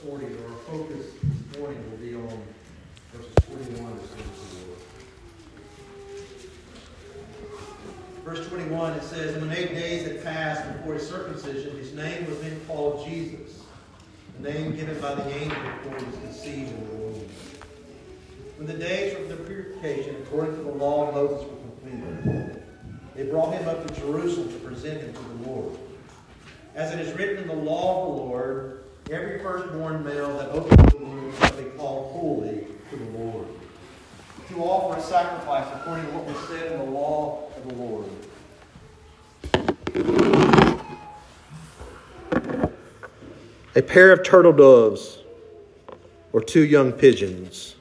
morning, or our focus this morning will be on verses 21 to 24. Verse 21, it says, "And when 8 days had passed before his circumcision, his name was then called Jesus, the name given by the angel before he was conceived in the womb. When the days of the purification, according to the law of Moses, were completed, they brought him up to Jerusalem to present him to the Lord. As it is written in the law of the Lord, every firstborn male that opens the womb shall be called holy to the Lord, to offer a sacrifice according to what was said in the law of the Lord." A pair of turtle doves, or 2 young pigeons.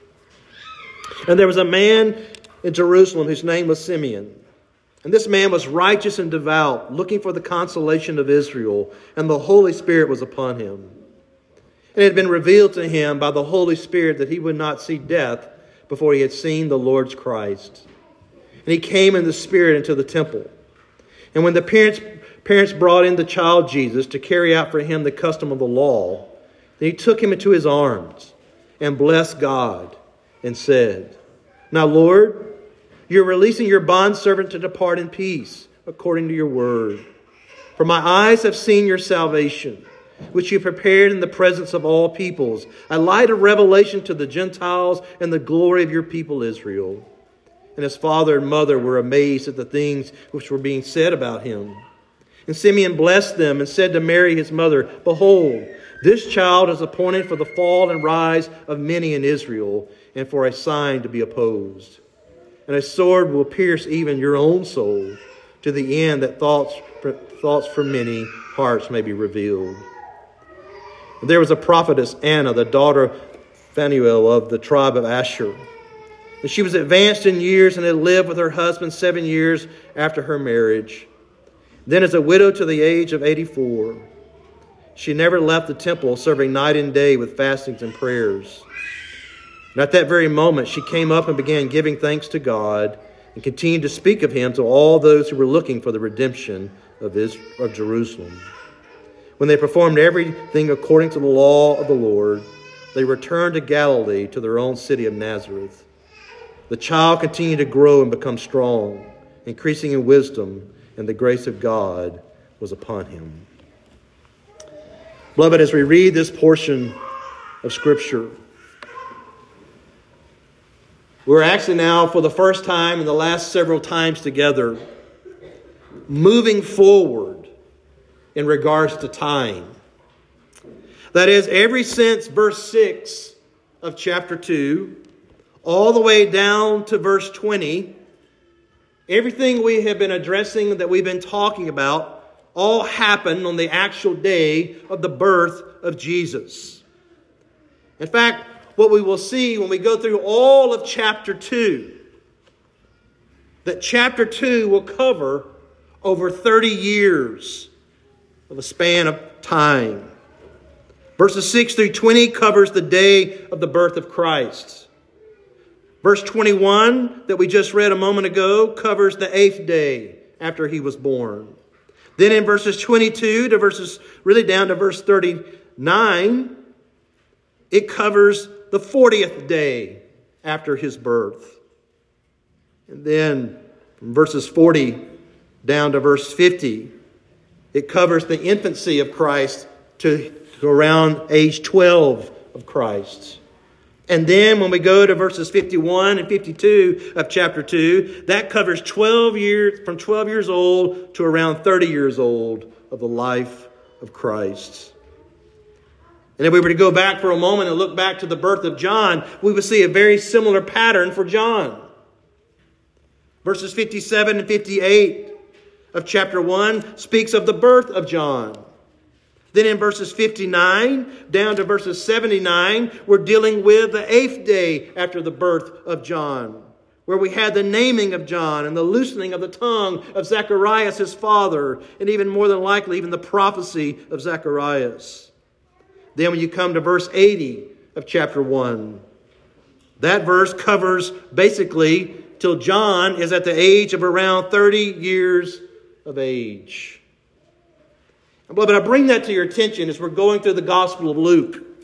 And there was a man in Jerusalem whose name was Simeon. And this man was righteous and devout, looking for the consolation of Israel, and the Holy Spirit was upon him. And it had been revealed to him by the Holy Spirit that he would not see death before he had seen the Lord's Christ. And he came in the Spirit into the temple. And when the parents brought in the child Jesus to carry out for him the custom of the law, then he took him into his arms and blessed God and said, "Now, Lord, you're releasing your bondservant to depart in peace, according to your word. For my eyes have seen your salvation, which you prepared in the presence of all peoples, a light of revelation to the Gentiles and the glory of your people Israel." And his father and mother were amazed at the things which were being said about him. And Simeon blessed them and said to Mary his mother, "Behold, this child is appointed for the fall and rise of many in Israel, and for a sign to be opposed. And a sword will pierce even your own soul, to the end that thoughts from many hearts may be revealed." And there was a prophetess, Anna, the daughter of Phanuel of the tribe of Asher. And she was advanced in years and had lived with her husband 7 years after her marriage. Then as a widow to the age of 84, she never left the temple, serving night and day with fastings and prayers. And at that very moment, she came up and began giving thanks to God and continued to speak of him to all those who were looking for the redemption of Jerusalem. When they performed everything according to the law of the Lord, they returned to Galilee, to their own city of Nazareth. The child continued to grow and become strong, increasing in wisdom, and the grace of God was upon him. Beloved, as we read this portion of Scripture, we're actually now, for the first time in the last several times together, moving forward in regards to time. That is, ever since verse 6 of chapter 2, all the way down to verse 20, everything we have been addressing, that we've been talking about, all happened on the actual day of the birth of Jesus. In fact, what we will see when we go through all of chapter 2, that chapter 2 will cover over 30 years of a span of time. Verses 6 through 20 covers the day of the birth of Christ. Verse 21 that we just read a moment ago covers the 8th day after he was born. Then in verses 22 to down to verse 39, it covers the 40th day after his birth. And then from verses 40 down to verse 50, it covers the infancy of Christ to around age 12 of Christ. And then when we go to verses 51 and 52 of chapter 2, that covers 12 years, from 12 years old to around 30 years old of the life of Christ. And if we were to go back for a moment and look back to the birth of John, we would see a very similar pattern for John. Verses 57 and 58 of chapter 1 speaks of the birth of John. Then in verses 59 down to verses 79, we're dealing with the 8th day after the birth of John, where we had the naming of John and the loosening of the tongue of Zacharias, his father, and even more than likely, even the prophecy of Zacharias. Then when you come to verse 80 of chapter 1, that verse covers basically till John is at the age of around 30 years of age. Beloved, I bring that to your attention as we're going through the Gospel of Luke.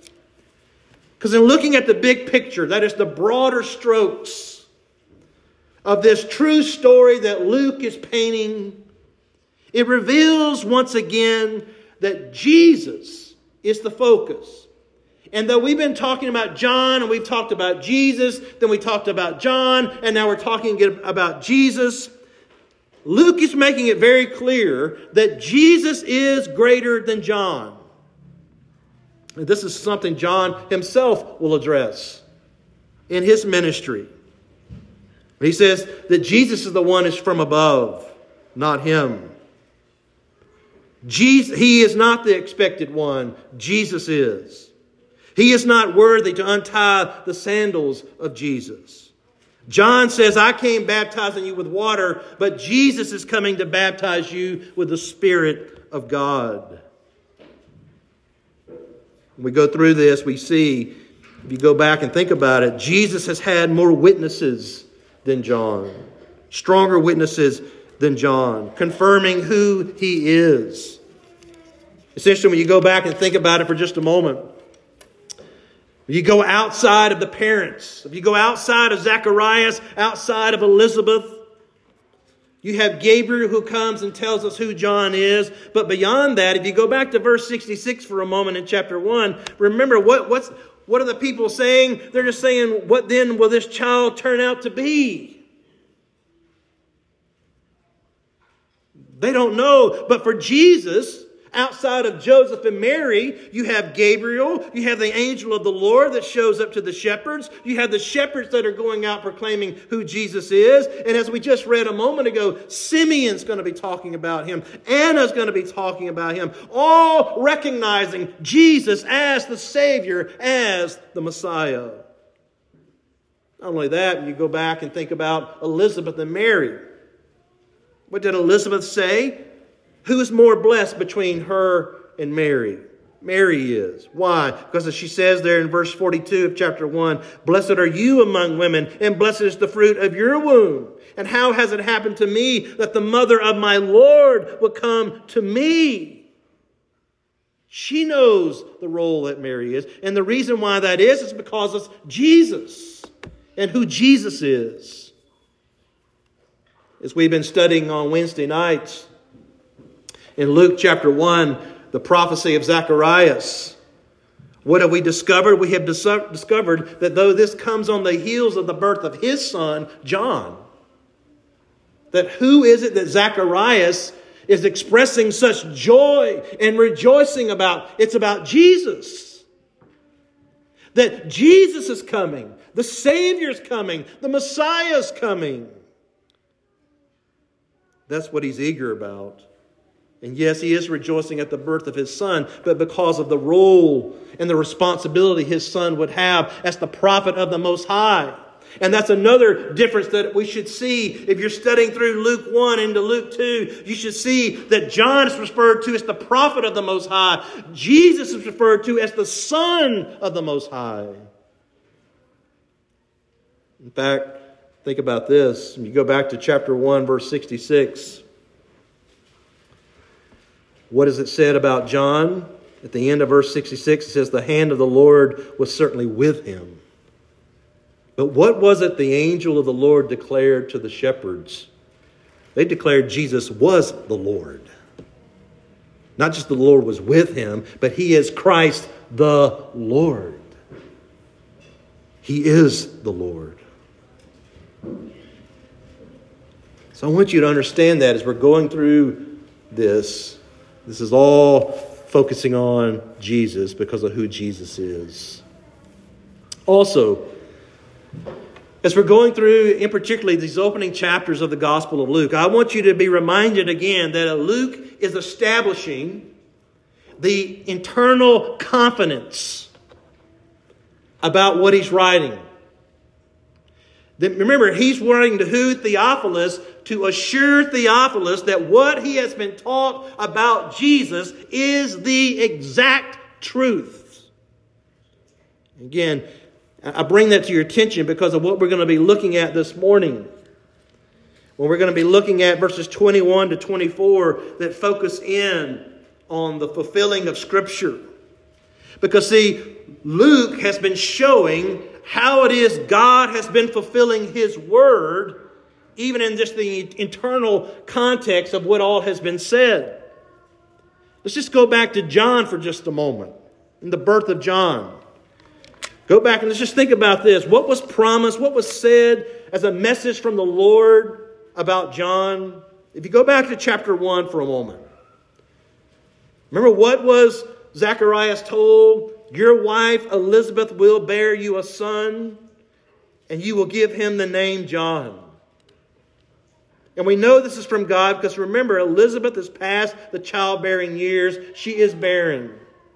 Because in looking at the big picture, that is the broader strokes of this true story that Luke is painting, it reveals once again that Jesus is the focus. And though we've been talking about John, and we've talked about Jesus, then we talked about John, and now we're talking about Jesus, Luke is making it very clear that Jesus is greater than John. And this is something John himself will address in his ministry. He says that Jesus is the one who's from above, not him. He is not the expected one. Jesus is. He is not worthy to untie the sandals of Jesus. John says, I came baptizing you with water, but Jesus is coming to baptize you with the Spirit of God. When we go through this, we see, if you go back and think about it, Jesus has had more witnesses than John. Stronger witnesses than John, confirming who he is. Essentially, when you go back and think about it for just a moment, if you go outside of the parents, if you go outside of Zacharias, outside of Elizabeth, you have Gabriel who comes and tells us who John is. But beyond that, if you go back to verse 66 for a moment in chapter 1, remember what are the people saying? They're just saying, what then will this child turn out to be? They don't know. But for Jesus, outside of Joseph and Mary, you have Gabriel, you have the angel of the Lord that shows up to the shepherds, you have the shepherds that are going out proclaiming who Jesus is, and as we just read a moment ago, Simeon's going to be talking about him, Anna's going to be talking about him, all recognizing Jesus as the Savior, as the Messiah. Not only that, you go back and think about Elizabeth and Mary. What did Elizabeth say? Who is more blessed between her and Mary? Mary is. Why? Because as she says there in verse 42 of chapter 1, blessed are you among women, and blessed is the fruit of your womb. And how has it happened to me that the mother of my Lord will come to me? She knows the role that Mary is. And the reason why that is because it's Jesus and who Jesus is. As we've been studying on Wednesday nights, in Luke chapter 1, the prophecy of Zacharias, what have we discovered? We have discovered that though this comes on the heels of the birth of his son, John, that who is it that Zacharias is expressing such joy and rejoicing about? It's about Jesus. That Jesus is coming. The Savior's coming. The Messiah's coming. That's what he's eager about. And yes, he is rejoicing at the birth of his son, but because of the role and the responsibility his son would have as the prophet of the Most High. And that's another difference that we should see. If you're studying through Luke 1 into Luke 2, you should see that John is referred to as the prophet of the Most High. Jesus is referred to as the Son of the Most High. In fact, think about this. When you go back to chapter 1, verse 66, what is it said about John? At the end of verse 66, it says, the hand of the Lord was certainly with him. But what was it the angel of the Lord declared to the shepherds? They declared Jesus was the Lord. Not just the Lord was with him, but he is Christ the Lord. He is the Lord. So I want you to understand that as we're going through this is all focusing on Jesus because of who Jesus is. Also, as we're going through, in particularly these opening chapters of the Gospel of Luke, I want you to be reminded again that Luke is establishing the internal confidence about what he's writing. Remember, he's writing to who? Theophilus, to assure Theophilus that what he has been taught about Jesus is the exact truth. Again, I bring that to your attention because of what we're going to be looking at this morning. When we're going to be looking at verses 21 to 24 that focus in on the fulfilling of Scripture. Because see, Luke has been showing how it is God has been fulfilling His word, even in just the internal context of what all has been said. Let's just go back to John for just a moment, in the birth of John. Go back and let's just think about this. What was promised, what was said as a message from the Lord about John? If you go back to chapter 1 for a moment. Remember, what was Zacharias told? Your wife Elizabeth will bear you a son, and you will give him the name John. And we know this is from God because remember, Elizabeth is past the childbearing years. She is barren.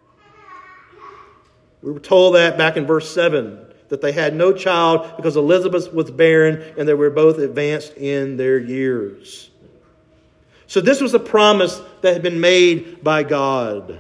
We were told that back in verse 7, that they had no child because Elizabeth was barren and they were both advanced in their years. So this was a promise that had been made by God.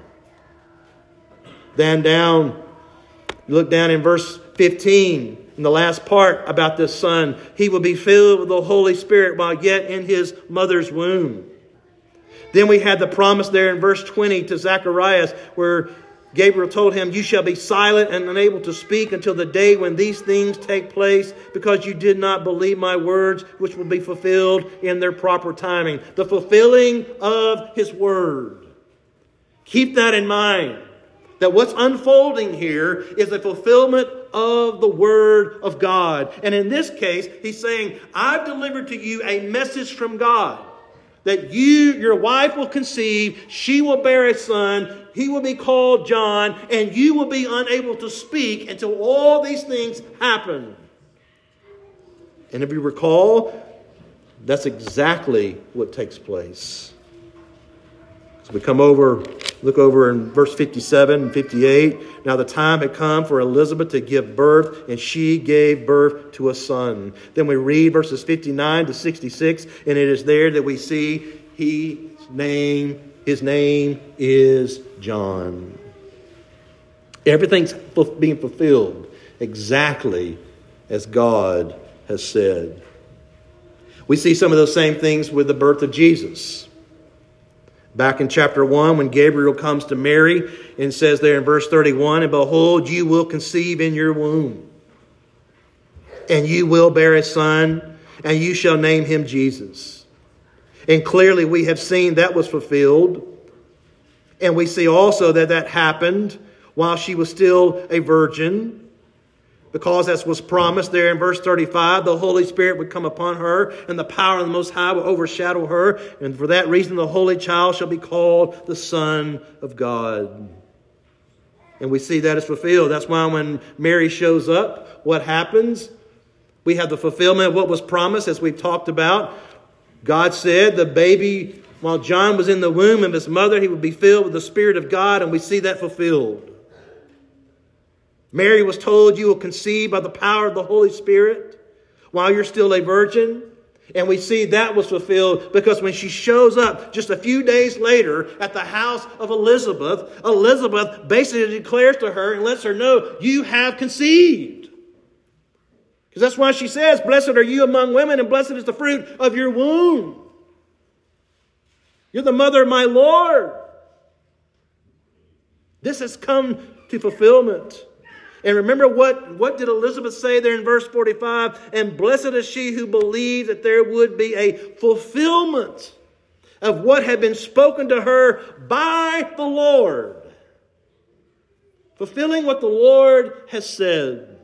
Then look down in verse 15, in the last part about this son. He will be filled with the Holy Spirit while yet in his mother's womb. Then we had the promise there in verse 20 to Zacharias where Gabriel told him, you shall be silent and unable to speak until the day when these things take place, because you did not believe my words, which will be fulfilled in their proper timing. The fulfilling of His word. Keep that in mind. That what's unfolding here is a fulfillment of the Word of God. And in this case, He's saying, I've delivered to you a message from God. That your wife will conceive, she will bear a son, he will be called John, and you will be unable to speak until all these things happen. And if you recall, that's exactly what takes place. So we look over in verse 57 and 58. Now the time had come for Elizabeth to give birth, and she gave birth to a son. Then we read verses 59 to 66, and it is there that we see his name is John. Everything's being fulfilled exactly as God has said. We see some of those same things with the birth of Jesus. Back in chapter 1, when Gabriel comes to Mary and says there in verse 31, and behold, you will conceive in your womb, and you will bear a son, and you shall name him Jesus. And clearly we have seen that was fulfilled. And we see also that happened while she was still a virgin. Because as was promised there in verse 35, the Holy Spirit would come upon her, and the power of the Most High will overshadow her. And for that reason, the Holy Child shall be called the Son of God. And we see that is fulfilled. That's why when Mary shows up, what happens? We have the fulfillment of what was promised, as we've talked about. God said the baby, while John was in the womb of his mother, he would be filled with the Spirit of God, and we see that fulfilled. Mary was told you will conceive by the power of the Holy Spirit while you're still a virgin. And we see that was fulfilled because when she shows up just a few days later at the house of Elizabeth, Elizabeth basically declares to her and lets her know, you have conceived. Because that's why she says, blessed are you among women and blessed is the fruit of your womb. You're the mother of my Lord. This has come to fulfillment. And remember what did Elizabeth say there in verse 45? And blessed is she who believed that there would be a fulfillment of what had been spoken to her by the Lord. Fulfilling what the Lord has said.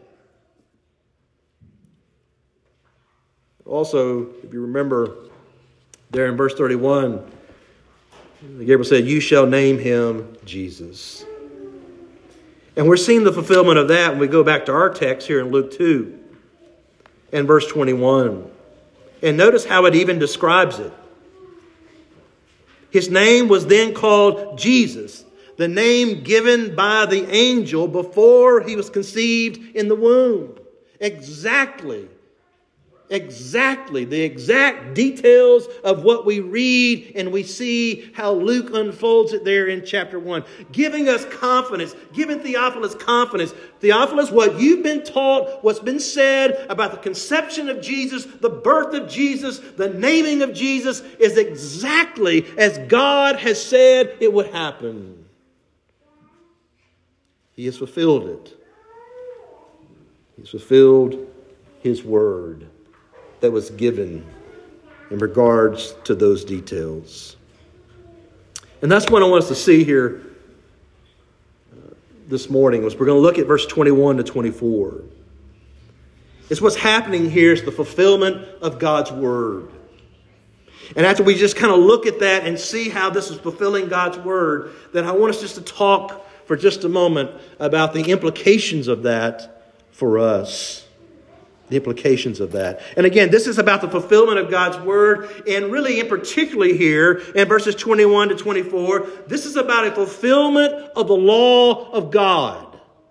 Also, if you remember there in verse 31, Gabriel said, you shall name him Jesus. And we're seeing the fulfillment of that when we go back to our text here in Luke 2 and verse 21. And notice how it even describes it. His name was then called Jesus, the name given by the angel before he was conceived in the womb. Exactly the exact details of what we read, and we see how Luke unfolds it there in chapter 1. Giving us confidence, giving Theophilus confidence. Theophilus, what you've been taught, what's been said about the conception of Jesus, the birth of Jesus, the naming of Jesus is exactly as God has said it would happen. He has fulfilled it. He's fulfilled His word that was given in regards to those details. And that's what I want us to see here this morning. We're going to look at verse 21 to 24. It's what's happening here is the fulfillment of God's word. And after we just kind of look at that and see how this is fulfilling God's word, then I want us just to talk for just a moment about the implications of that for us. The implications of that. And again, this is about the fulfillment of God's word. And really in particularly here in verses 21 to 24, this is about a fulfillment of the law of God.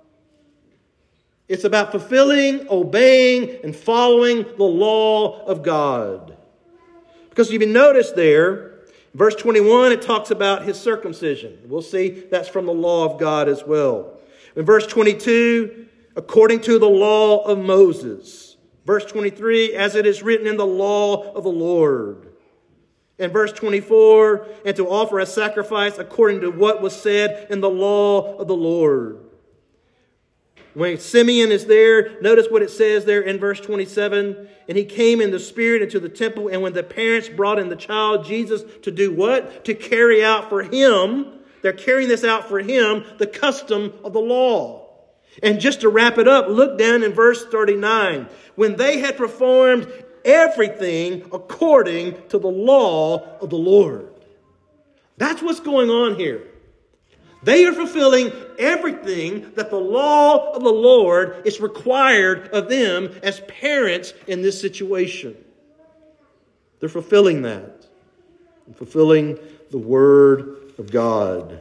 It's about fulfilling, obeying, and following the law of God. Because if you notice there, verse 21, it talks about his circumcision. We'll see that's from the law of God as well. In verse 22, according to the law of Moses. Verse 23, as it is written in the law of the Lord. In verse 24, and to offer a sacrifice according to what was said in the law of the Lord. When Simeon is there, notice what it says there in verse 27. And he came in the spirit into the temple, and when the parents brought in the child Jesus to do what? To carry out for him, they're carrying this out for him, the custom of the law. And just to wrap it up, look down in verse 39. When they had performed everything according to the law of the Lord. That's what's going on here. They are fulfilling everything that the law of the Lord is required of them as parents in this situation. They're fulfilling that. And fulfilling the Word of God.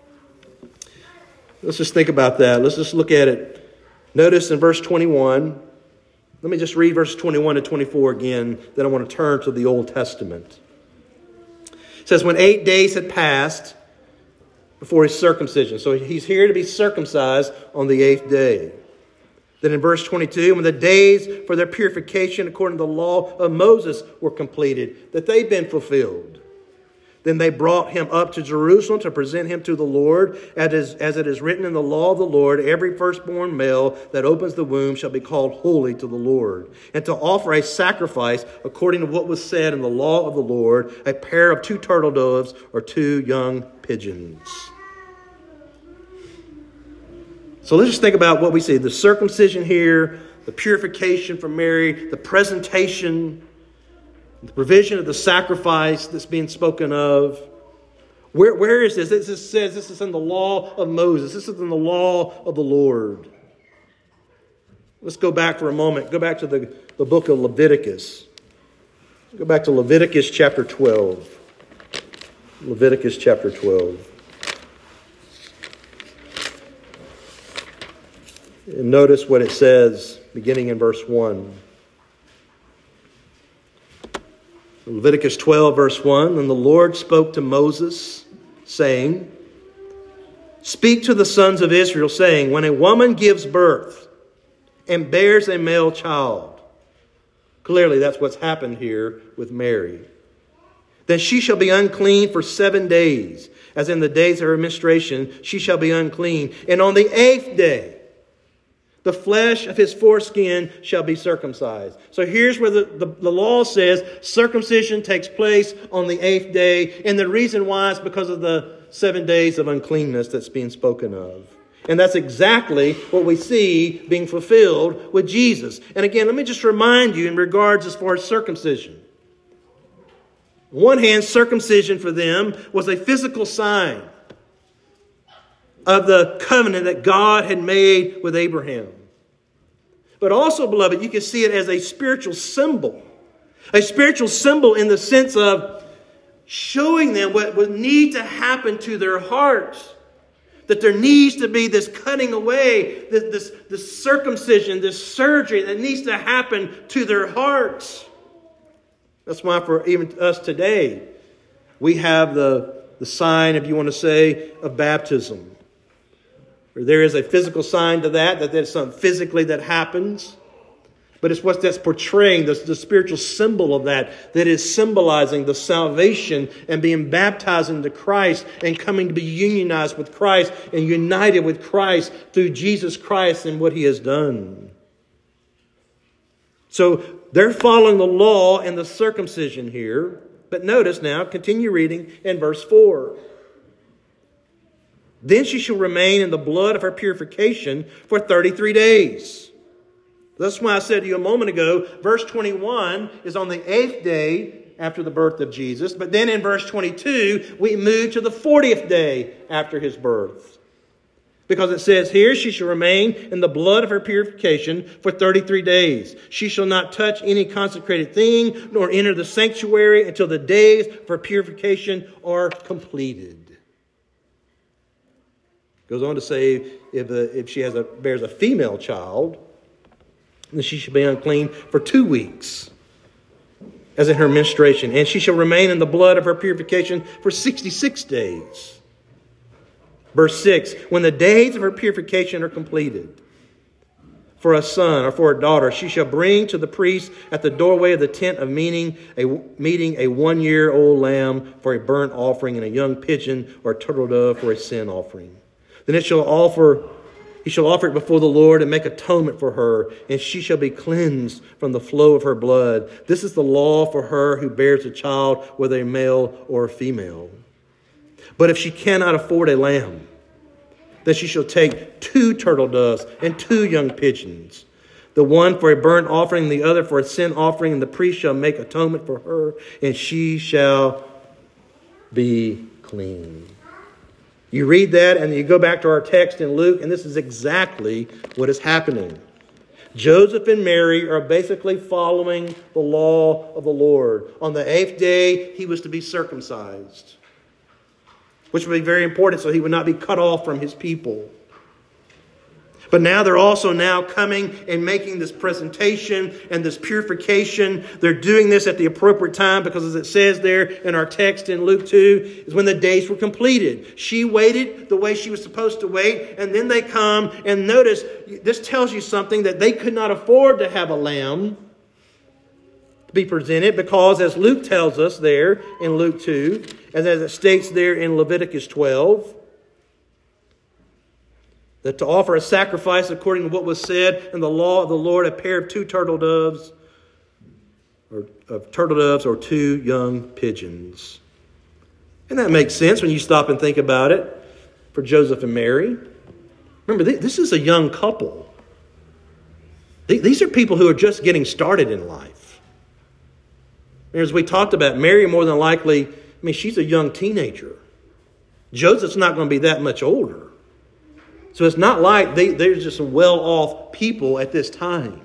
Let's just think about that. Let's just look at it. Notice in verse 21. Let me just read verses 21 to 24 again. Then I want to turn to the Old Testament. It says, when 8 days had passed before his circumcision. So he's here to be circumcised on the 8th day. Then in verse 22, when the days for their purification according to the law of Moses were completed, that they'd been fulfilled. Then they brought him up to Jerusalem to present him to the Lord. As it is written in the law of the Lord, every firstborn male that opens the womb shall be called holy to the Lord. And to offer a sacrifice according to what was said in the law of the Lord, a pair of 2 turtle doves or 2 young pigeons. So let's just think about what we see. The circumcision here, the purification for Mary, the presentation, the provision of the sacrifice that's being spoken of. Where is this? It says this is in the law of Moses. This is in the law of the Lord. Let's go back for a moment. Go back to the book of Leviticus. Go back to Leviticus chapter 12. Leviticus chapter 12. And notice what it says beginning in verse 1. Leviticus 12, verse 1, and the Lord spoke to Moses, saying, speak to the sons of Israel, saying, when a woman gives birth and bears a male child, clearly that's what's happened here with Mary, then she shall be unclean for 7 days, as in the days of her menstruation she shall be unclean. And on the 8th day, the flesh of his foreskin shall be circumcised. So here's where the law says circumcision takes place on the 8th day. And the reason why is because of the 7 days of uncleanness that's being spoken of. And that's exactly what we see being fulfilled with Jesus. And again, let me just remind you in regards as far as circumcision. On one hand, circumcision for them was a physical sign of the covenant that God had made with Abraham. But also, beloved, you can see it as a spiritual symbol. A spiritual symbol in the sense of showing them what would need to happen to their hearts. That there needs to be this cutting away, this circumcision, this surgery that needs to happen to their hearts. That's why for even us today, we have the sign, if you want to say, of baptism. There is a physical sign to that there's something physically that happens. But it's what that's portraying, the spiritual symbol of that is symbolizing the salvation and being baptized into Christ and coming to be unionized with Christ and united with Christ through Jesus Christ and what He has done. So they're following the law and the circumcision here. But notice now, continue reading in verse 4. Then she shall remain in the blood of her purification for 33 days. That's why I said to you a moment ago, verse 21 is on the 8th day after the birth of Jesus. But then in verse 22, we move to the 40th day after His birth. Because it says here, she shall remain in the blood of her purification for 33 days. She shall not touch any consecrated thing, nor enter the sanctuary until the days of her purification are completed. Goes on to say, if she bears a female child, then she shall be unclean for 2 weeks, as in her menstruation. And she shall remain in the blood of her purification for 66 days. Verse 6, when the days of her purification are completed, for a son or for a daughter, she shall bring to the priest at the doorway of the tent of meeting a 1-year-old lamb for a burnt offering, and a young pigeon or a turtle dove for a sin offering. Then he shall offer it before the Lord and make atonement for her, and she shall be cleansed from the flow of her blood. This is the law for her who bears a child, whether a male or a female. But if she cannot afford a lamb, then she shall take 2 turtle doves and 2 young pigeons, the one for a burnt offering, the other for a sin offering, and the priest shall make atonement for her, and she shall be clean. You read that and you go back to our text in Luke, and this is exactly what is happening. Joseph and Mary are basically following the law of the Lord. On the 8th day, he was to be circumcised, which would be very important so he would not be cut off from his people. But now they're also now coming and making this presentation and this purification. They're doing this at the appropriate time because, as it says there in our text in Luke 2, is when the days were completed. She waited the way she was supposed to wait, and then they come. And notice, this tells you something, that they could not afford to have a lamb to be presented because, as Luke tells us there in Luke 2, and as it states there in Leviticus 12, that to offer a sacrifice according to what was said in the law of the Lord, a pair of 2 turtle doves, or 2 young pigeons. And that makes sense when you stop and think about it for Joseph and Mary. Remember, this is a young couple. These are people who are just getting started in life. As we talked about, Mary more than likely, she's a young teenager. Joseph's not going to be that much older. So it's not like they're just well-off people at this time.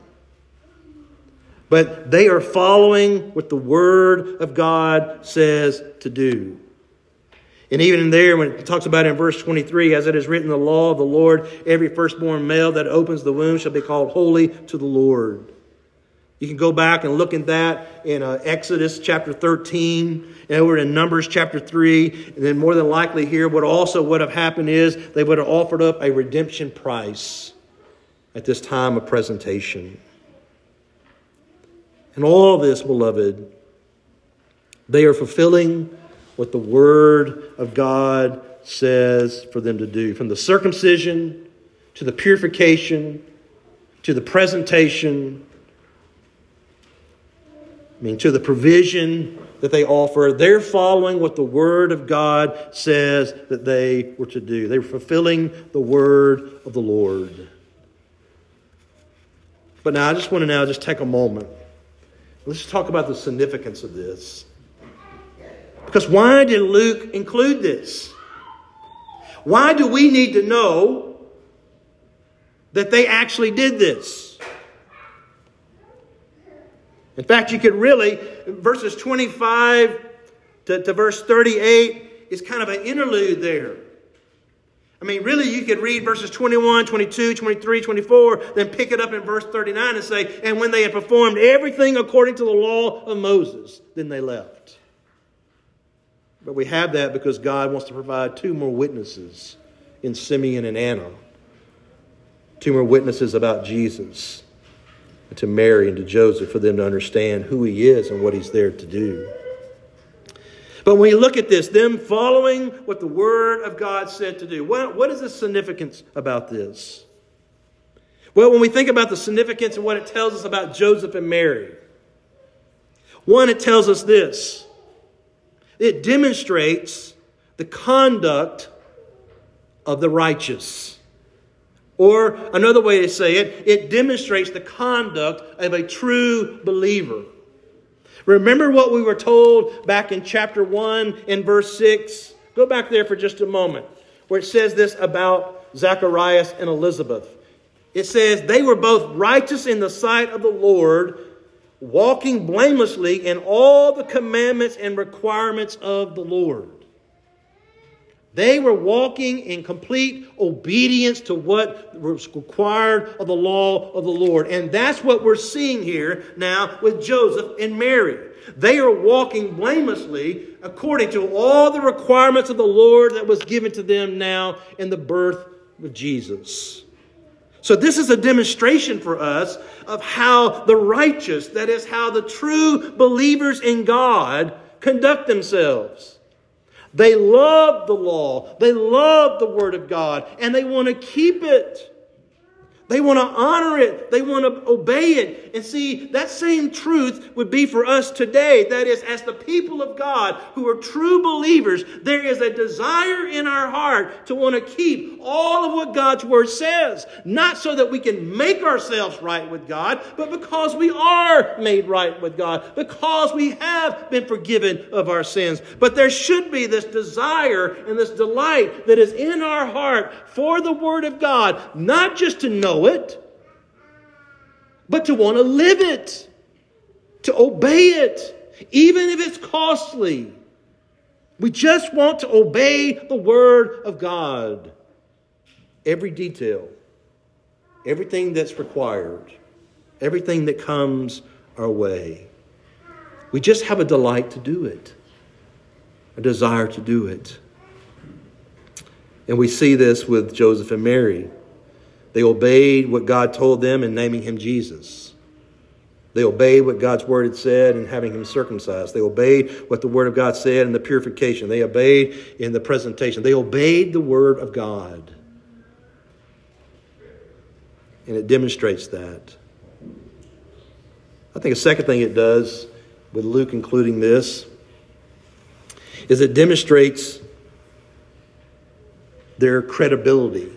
But they are following what the Word of God says to do. And even in there, when it talks about in verse 23, as it is written in the law of the Lord, every firstborn male that opens the womb shall be called holy to the Lord. You can go back and look at that in Exodus chapter 13, and over in Numbers chapter 3. And then more than likely here, what also would have happened is they would have offered up a redemption price at this time of presentation. And all this, beloved, they are fulfilling what the Word of God says for them to do. From the circumcision to the purification to the presentation, to the provision that they offer, they're following what the Word of God says that they were to do. They were fulfilling the Word of the Lord. But now I just want to take a moment. Let's just talk about the significance of this. Because why did Luke include this? Why do we need to know that they actually did this? In fact, you could really, verses 25 to verse 38 is kind of an interlude there. Really, you could read verses 21, 22, 23, 24, then pick it up in verse 39 and say, and when they had performed everything according to the law of Moses, then they left. But we have that because God wants to provide 2 more witnesses in Simeon and Anna. 2 more witnesses about Jesus. to Mary and to Joseph for them to understand who he is and what he's there to do. But when you look at this, them following what the Word of God said to do, what is the significance about this? Well, when we think about the significance and what it tells us about Joseph and Mary, one, it tells us this. It demonstrates the conduct of the righteous. Or another way to say it, it demonstrates the conduct of a true believer. Remember what we were told back in chapter 1 in verse 6? Go back there for just a moment, where it says this about Zacharias and Elizabeth. It says, they were both righteous in the sight of the Lord, walking blamelessly in all the commandments and requirements of the Lord. They were walking in complete obedience to what was required of the law of the Lord. And that's what we're seeing here now with Joseph and Mary. They are walking blamelessly according to all the requirements of the Lord that was given to them now in the birth of Jesus. So this is a demonstration for us of how the righteous, that is how the true believers in God, conduct themselves. They love the law. They love the Word of God. And they want to keep it. They want to honor it. They want to obey it. And see, that same truth would be for us today. That is, as the people of God who are true believers, there is a desire in our heart to want to keep all of what God's Word says. Not so that we can make ourselves right with God, but because we are made right with God. Because we have been forgiven of our sins. But there should be this desire and this delight that is in our heart for the Word of God. Not just to know it, but to want to live it, to obey it, even if it's costly. We just want to obey the Word of God. Every detail, everything that's required, everything that comes our way. We just have a delight to do it, a desire to do it. And we see this with Joseph and Mary. They obeyed what God told them in naming him Jesus. They obeyed what God's Word had said in having him circumcised. They obeyed what the Word of God said in the purification. They obeyed in the presentation. They obeyed the Word of God. And it demonstrates that. I think a second thing it does, with Luke including this, is it demonstrates their credibility.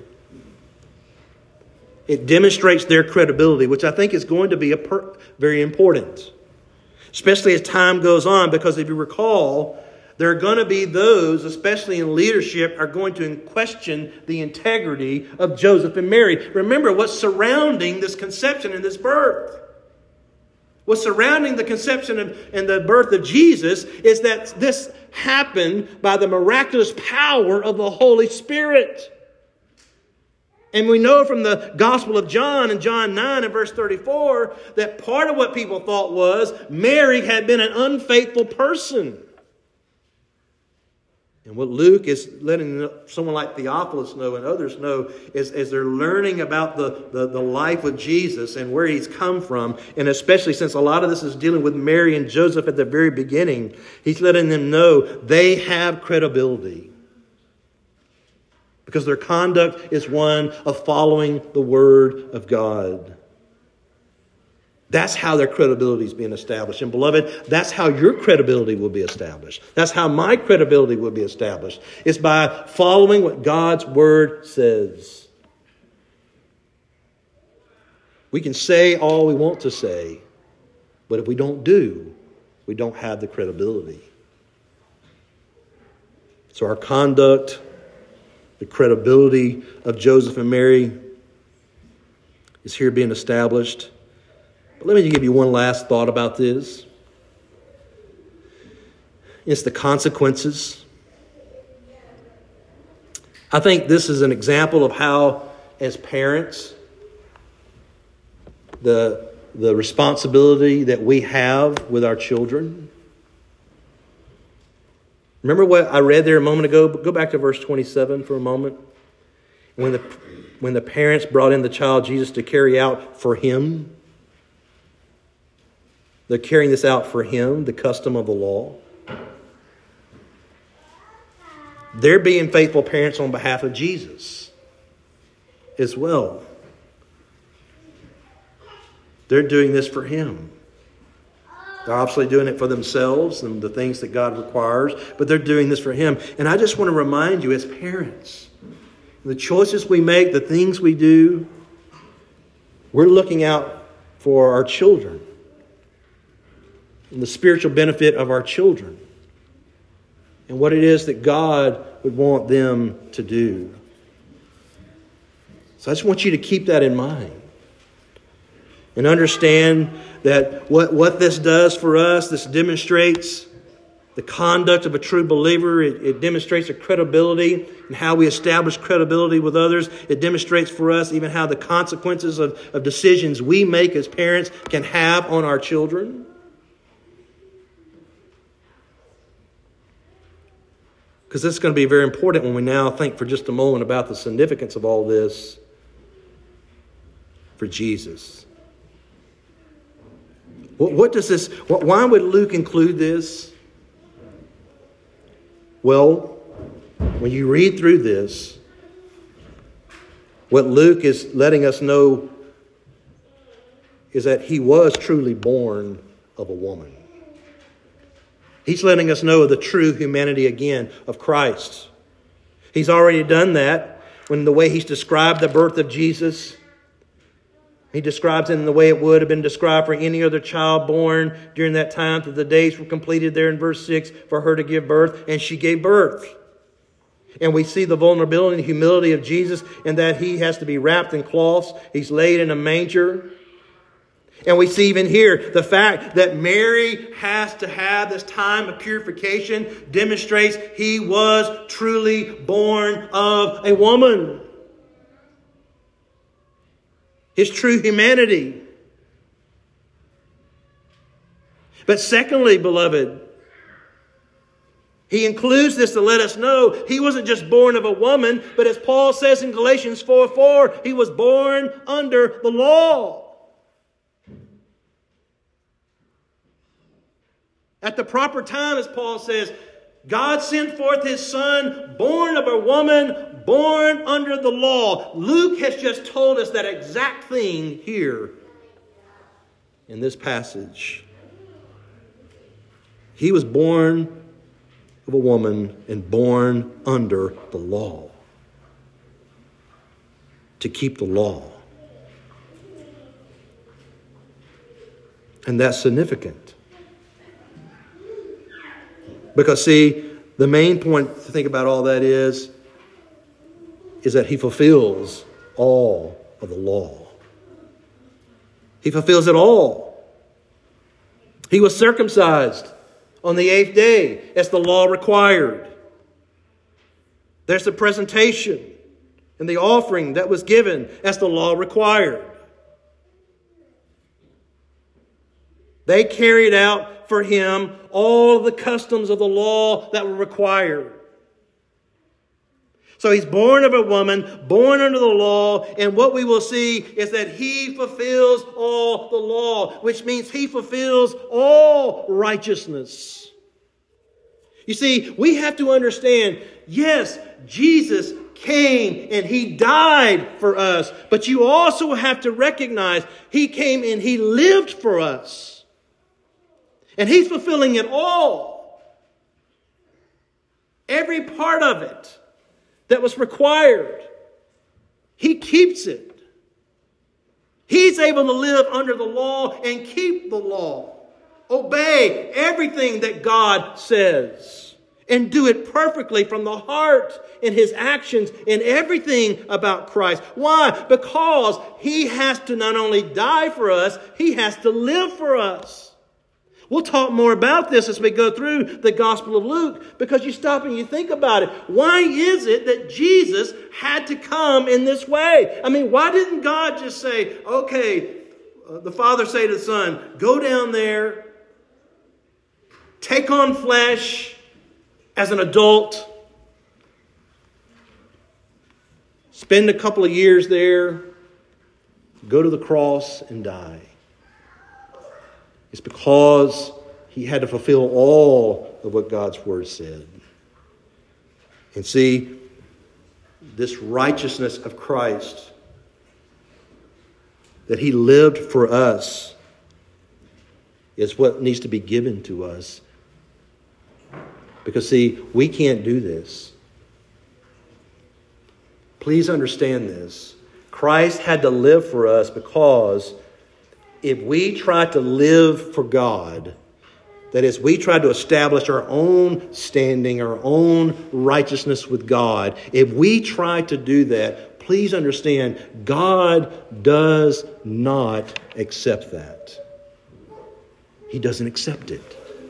It demonstrates their credibility, which I think is going to be very important, especially as time goes on, because if you recall, there are going to be those, especially in leadership, are going to question the integrity of Joseph and Mary. Remember what's surrounding this conception and this birth. What's surrounding the conception and the birth of Jesus is that this happened by the miraculous power of the Holy Spirit. And we know from the Gospel of John in John 9 and verse 34 that part of what people thought was Mary had been an unfaithful person. And what Luke is letting someone like Theophilus know and others know is as they're learning about the life of Jesus and where he's come from, and especially since a lot of this is dealing with Mary and Joseph at the very beginning, he's letting them know they have credibility. Because their conduct is one of following the Word of God. That's how their credibility is being established. And beloved, that's how your credibility will be established. That's how my credibility will be established. It's by following what God's Word says. We can say all we want to say, but if we don't do, we don't have the credibility. So our conduct, the credibility of Joseph and Mary is here being established. But let me give you one last thought about this. It's the consequences. I think this is an example of how, as parents, the responsibility that we have with our children. Remember what I read there a moment ago? Go back to verse 27 for a moment. When the parents brought in the child Jesus to carry out for him. They're carrying this out for Him, the custom of the law. They're being faithful parents on behalf of Jesus as well. They're doing this for Him. They're obviously doing it for themselves and the things that God requires, but they're doing this for Him. And I just want to remind you as parents, the choices we make, the things we do, we're looking out for our children and the spiritual benefit of our children and what it is that God would want them to do. So I just want you to keep that in mind and understand that what this does for us, this demonstrates the conduct of a true believer. It demonstrates a credibility and how we establish credibility with others. It demonstrates for us even how the consequences of decisions we make as parents can have on our children. Because this is going to be very important when we now think for just a moment about the significance of all this for Jesus. What does this? Why would Luke include this? Well, when you read through this, what Luke is letting us know is that He was truly born of a woman. He's letting us know of the true humanity again of Christ. He's already done that when the way He's described the birth of Jesus. He describes it in the way it would have been described for any other child born during that time, that the days were completed there in verse 6 for her to give birth, and she gave birth. And we see the vulnerability and humility of Jesus in that He has to be wrapped in cloths. He's laid in a manger. And we see even here the fact that Mary has to have this time of purification demonstrates He was truly born of a woman. His true humanity. But secondly, beloved, He includes this to let us know He wasn't just born of a woman, but as Paul says in Galatians 4:4, He was born under the law. At the proper time, as Paul says, God sent forth His Son, born of a woman, born under the law. Luke has just told us that exact thing here in this passage. He was born of a woman and born under the law. To keep the law. And that's significant. Because, see, the main point to think about all that is that He fulfills all of the law. He fulfills it all. He was circumcised on the 8th day as the law required. There's the presentation and the offering that was given as the law required. They carried out for Him all the customs of the law that were required. So He's born of a woman, born under the law, and what we will see is that He fulfills all the law, which means He fulfills all righteousness. You see, we have to understand, yes, Jesus came and He died for us, but you also have to recognize He came and He lived for us. And He's fulfilling it all. Every part of it that was required. He keeps it. He's able to live under the law and keep the law. Obey everything that God says. And do it perfectly from the heart in His actions and everything about Christ. Why? Because He has to not only die for us, He has to live for us. We'll talk more about this as we go through the Gospel of Luke, because you stop and you think about it. Why is it that Jesus had to come in this way? I mean, why didn't God just say, okay, the Father say to the Son, go down there, take on flesh as an adult, spend a couple of years there, go to the cross and die. It's because he had to fulfill all of what God's word said. And see, this righteousness of Christ, that he lived for us, is what needs to be given to us. Because see, we can't do this. Please understand this. Christ had to live for us because if we try to live for God, that is, we try to establish our own standing, our own righteousness with God, if we try to do that, please understand, God does not accept that. He doesn't accept it.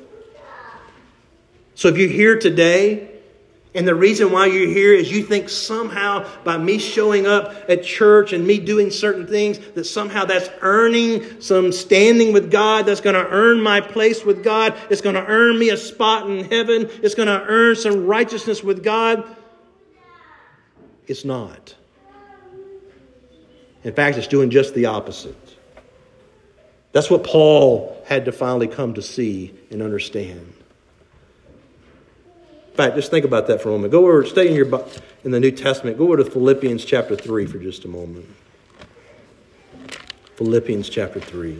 So if you're here today, and the reason why you're here is you think somehow by me showing up at church and me doing certain things, that somehow that's earning some standing with God, that's going to earn my place with God, it's going to earn me a spot in heaven, it's going to earn some righteousness with God. It's not. In fact, it's doing just the opposite. That's what Paul had to finally come to see and understand. In fact, just think about that for a moment. Go over, stay in the New Testament. Go over to Philippians chapter 3 for just a moment. Philippians chapter 3.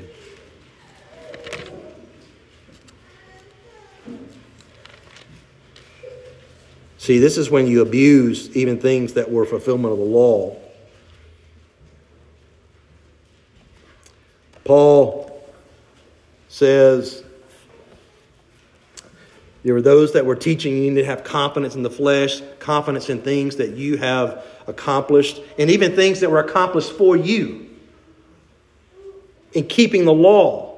See, this is when you abuse even things that were fulfillment of the law. Paul says, there were those that were teaching you need to have confidence in the flesh, confidence in things that you have accomplished, and even things that were accomplished for you in keeping the law.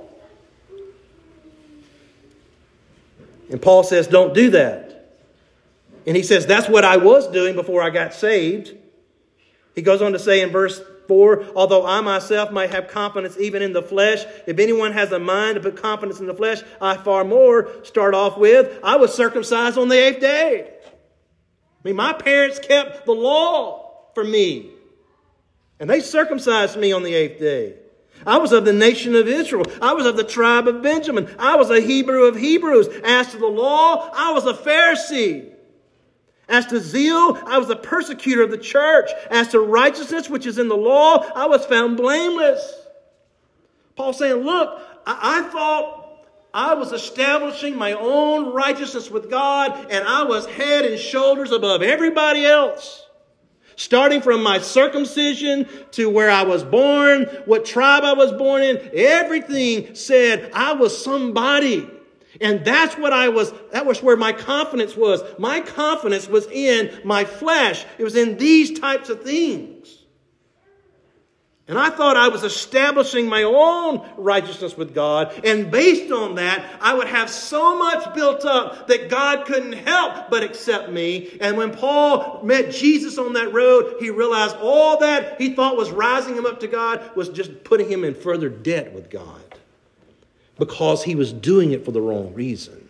And Paul says, don't do that. And he says, that's what I was doing before I got saved. He goes on to say in verse 4, although I myself might have confidence even in the flesh, if anyone has a mind to put confidence in the flesh, I far more start off with, I was circumcised on the 8th day. I mean, my parents kept the law for me. And they circumcised me on the 8th day. I was of the nation of Israel. I was of the tribe of Benjamin. I was a Hebrew of Hebrews. As to the law, I was a Pharisee. As to zeal, I was a persecutor of the church. As to righteousness, which is in the law, I was found blameless. Paul's saying, look, I thought I was establishing my own righteousness with God, and I was head and shoulders above everybody else. Starting from my circumcision to where I was born, what tribe I was born in, everything said I was somebody. And that's what that was where my confidence was. My confidence was in my flesh. It was in these types of things. And I thought I was establishing my own righteousness with God. And based on that, I would have so much built up that God couldn't help but accept me. And when Paul met Jesus on that road, he realized all that he thought was rising him up to God was just putting him in further debt with God. Because he was doing it for the wrong reason.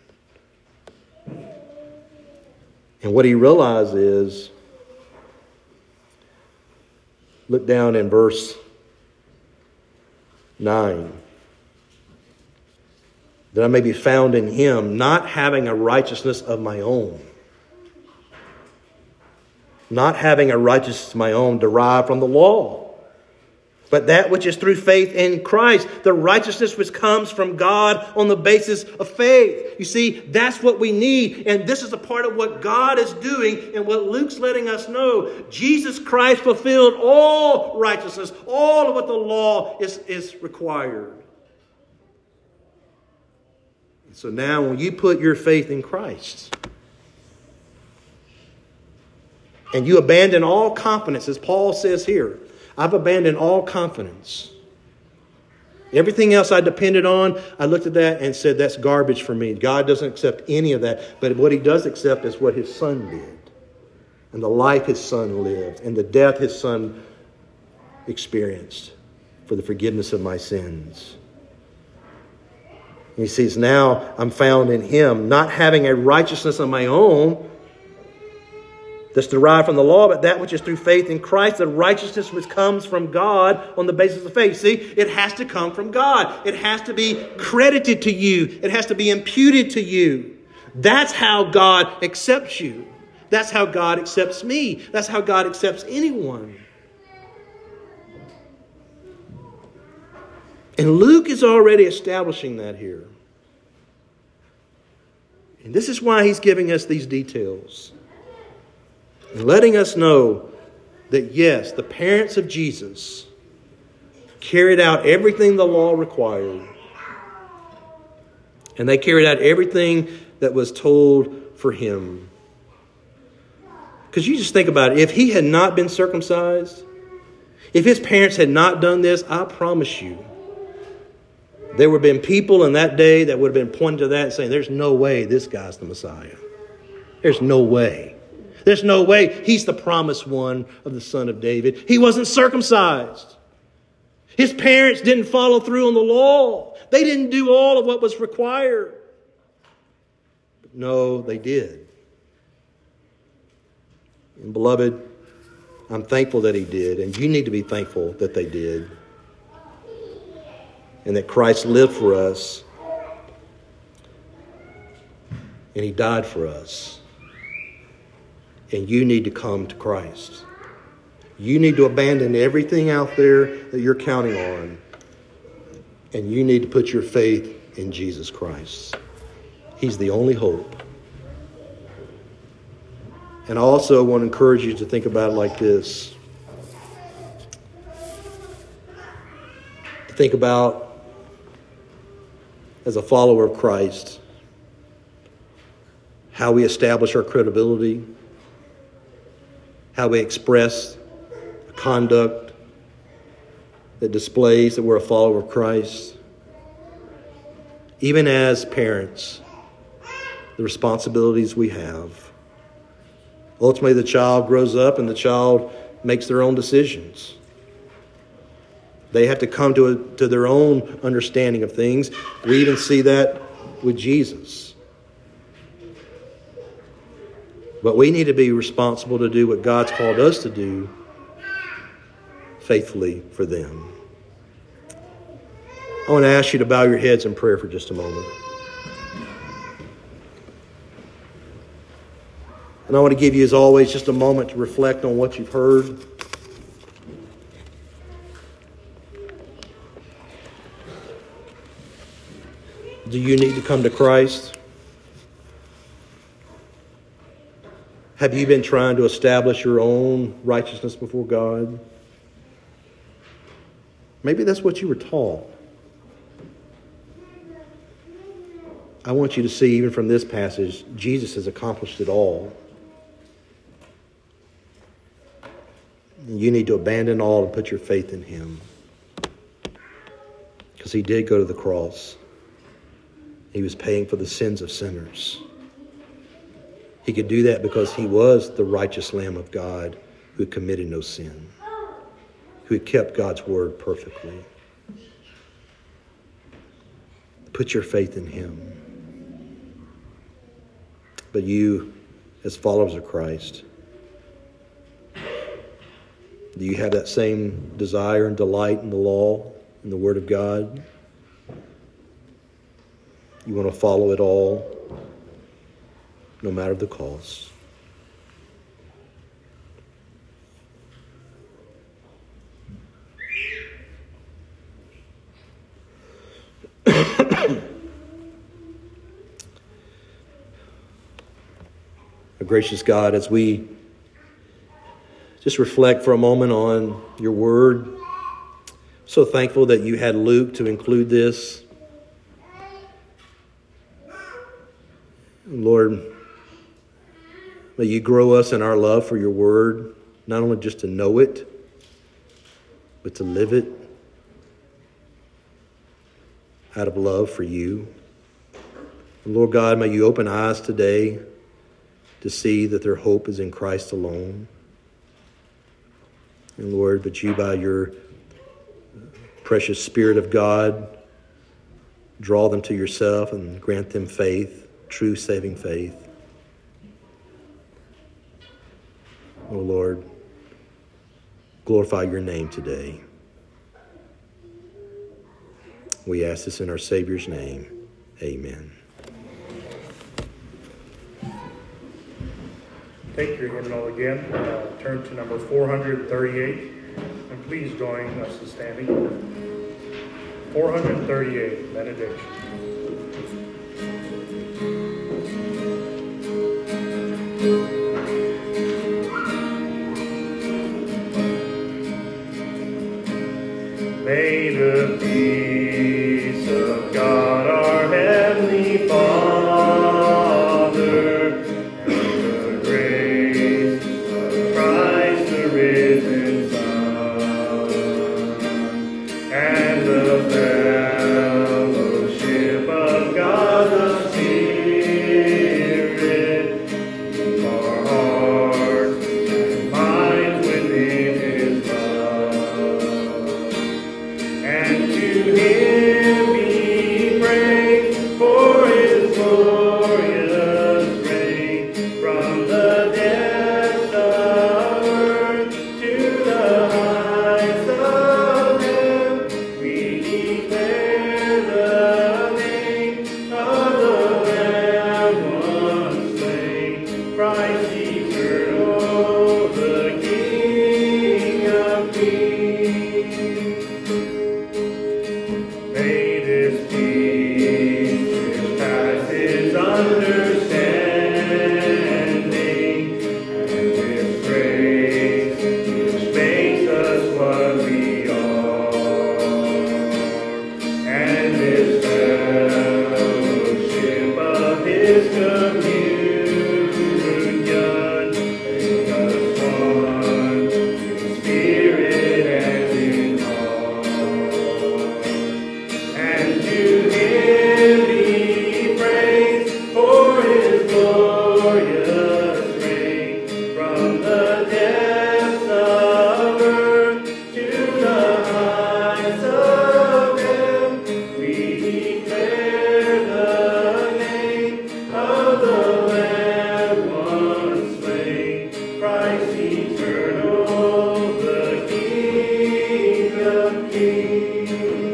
And what he realized is, look down in verse 9. That I may be found in him, not having a righteousness of my own. Not having a righteousness of my own derived from the law. But that which is through faith in Christ, the righteousness which comes from God on the basis of faith. You see, that's what we need. And this is a part of what God is doing and what Luke's letting us know. Jesus Christ fulfilled all righteousness, all of what the law is required. So now when you put your faith in Christ and you abandon all confidence, as Paul says here, I've abandoned all confidence. Everything else I depended on, I looked at that and said, that's garbage for me. God doesn't accept any of that. But what he does accept is what his son did. And the life his son lived. And the death his son experienced for the forgiveness of my sins. And he says, now I'm found in him, not having a righteousness of my own that's derived from the law, but that which is through faith in Christ, the righteousness which comes from God on the basis of faith. See, it has to come from God. It has to be credited to you. It has to be imputed to you. That's how God accepts you. That's how God accepts me. That's how God accepts anyone. And Luke is already establishing that here. And this is why he's giving us these details. And letting us know that, yes, the parents of Jesus carried out everything the law required. And they carried out everything that was told for him. Because you just think about it. If he had not been circumcised, if his parents had not done this, I promise you, there would have been people in that day that would have been pointing to that and saying, there's no way this guy's the Messiah. There's no way. There's no way he's the promised one of the son of David. He wasn't circumcised. His parents didn't follow through on the law. They didn't do all of what was required. But no, they did. And beloved, I'm thankful that he did. And you need to be thankful that they did. And that Christ lived for us. And he died for us. And you need to come to Christ. You need to abandon everything out there that you're counting on. And you need to put your faith in Jesus Christ. He's the only hope. And I also want to encourage you to think about it like this. To think about, as a follower of Christ, how we establish our credibility, how we express conduct that displays that we're a follower of Christ. Even as parents, the responsibilities we have. Ultimately, the child grows up and the child makes their own decisions. They have to come to their own understanding of things. We even see that with Jesus. But we need to be responsible to do what God's called us to do faithfully for them. I want to ask you to bow your heads in prayer for just a moment. And I want to give you, as always, just a moment to reflect on what you've heard. Do you need to come to Christ? Have you been trying to establish your own righteousness before God? Maybe that's what you were taught. I want you to see, even from this passage, Jesus has accomplished it all. You need to abandon all and put your faith in him. Because he did go to the cross. He was paying for the sins of sinners. He could do that because he was the righteous Lamb of God who committed no sin, who kept God's word perfectly. Put your faith in him. But you, as followers of Christ, do you have that same desire and delight in the law, in the word of God? You want to follow it all, no matter the cost. Gracious God, as we just reflect for a moment on your word, so thankful that you had Luke to include this. Lord, may you grow us in our love for your word, not only just to know it, but to live it out of love for you. And Lord God, may you open eyes today to see that their hope is in Christ alone. And Lord, that you, by your precious Spirit of God, draw them to yourself and grant them faith, true saving faith. oh Lord, glorify your name today. We ask this in our Savior's name. Amen. Take your hymnal again. Turn to number 438. And please join us in standing. 438, Benediction. May the peace of God, our Heavenly Father, and the grace of Christ the risen Son, and the fellowship of God the Spirit, keep our hearts and minds within His love. And to Him be praise for His glorious reign, from the depths of earth to the heights of heaven. We declare the name of the Lamb once slain, Christ eternal, the King of kings. May this peace which passes understanding, and this grace which makes us what we are, and this fellowship of His communion, make us one in spirit and in heart. And to Him be praise for His glorious reign, from the depths of earth to the heights of heaven. We declare the name of the Lamb once slain, Christ eternal, the King of kings.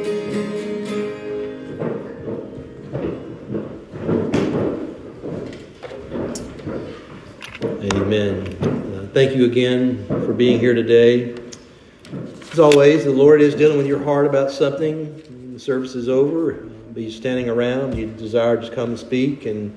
Amen. Thank you again for being here today. As always, the Lord is dealing with your heart about something. The service is over. Be standing around. You desire to just come and speak and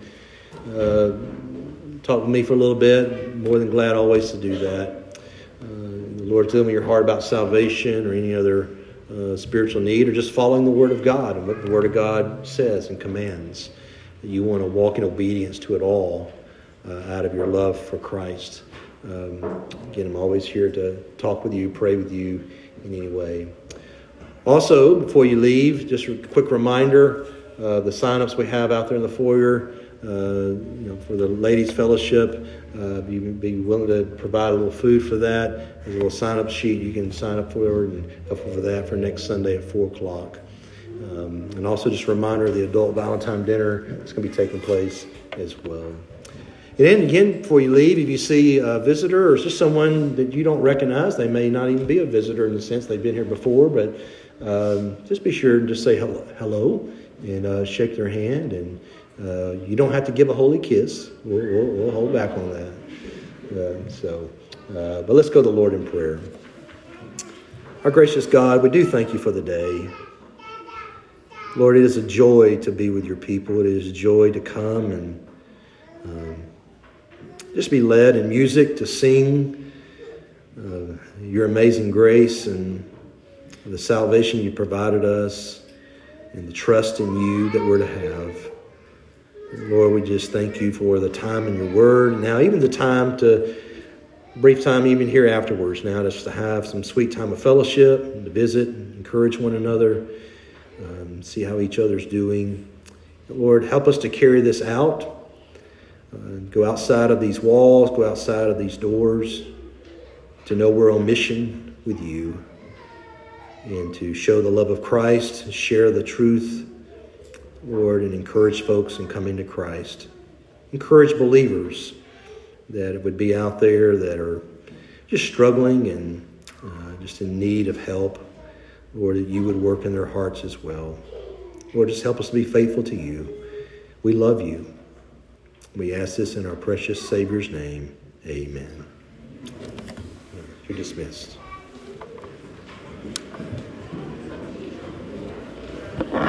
talk with me for a little bit. More than glad always to do that. The Lord dealing with your heart about salvation or any other spiritual need, or just following the Word of God and what the Word of God says and commands. You want to walk in obedience to it all. Out of your love for Christ. Again, I'm always here to talk with you, pray with you in any way. Also, before you leave, just a quick reminder, the sign-ups we have out there in the foyer, for the Ladies' Fellowship. Be willing to provide a little food for that. There's a little sign-up sheet you can sign up for and help for that for next Sunday at 4 o'clock. And also just a reminder of the adult Valentine dinner that's going to be taking place as well. And then again, before you leave, if you see a visitor or just someone that you don't recognize, they may not even be a visitor in the sense they've been here before, but just be sure and just say hello and shake their hand. And you don't have to give a holy kiss. We'll hold back on that. But let's go to the Lord in prayer. Our gracious God, we do thank you for the day. Lord, it is a joy to be with your people. It is a joy to come and just be led in music, to sing your amazing grace and the salvation you provided us and the trust in you that we're to have. Lord, we just thank you for the time in your word. Now, even the time brief time even here afterwards now, just to have some sweet time of fellowship and to visit and encourage one another, see how each other's doing. Lord, help us to carry this out. Go outside of these walls, go outside of these doors, to know we're on mission with you, and to show the love of Christ, share the truth, Lord, and encourage folks in coming to Christ. Encourage believers that it would be out there that are just struggling and just in need of help, Lord, that you would work in their hearts as well. Lord, just help us to be faithful to you. We love you. We ask this in our precious Savior's name. Amen. You're dismissed.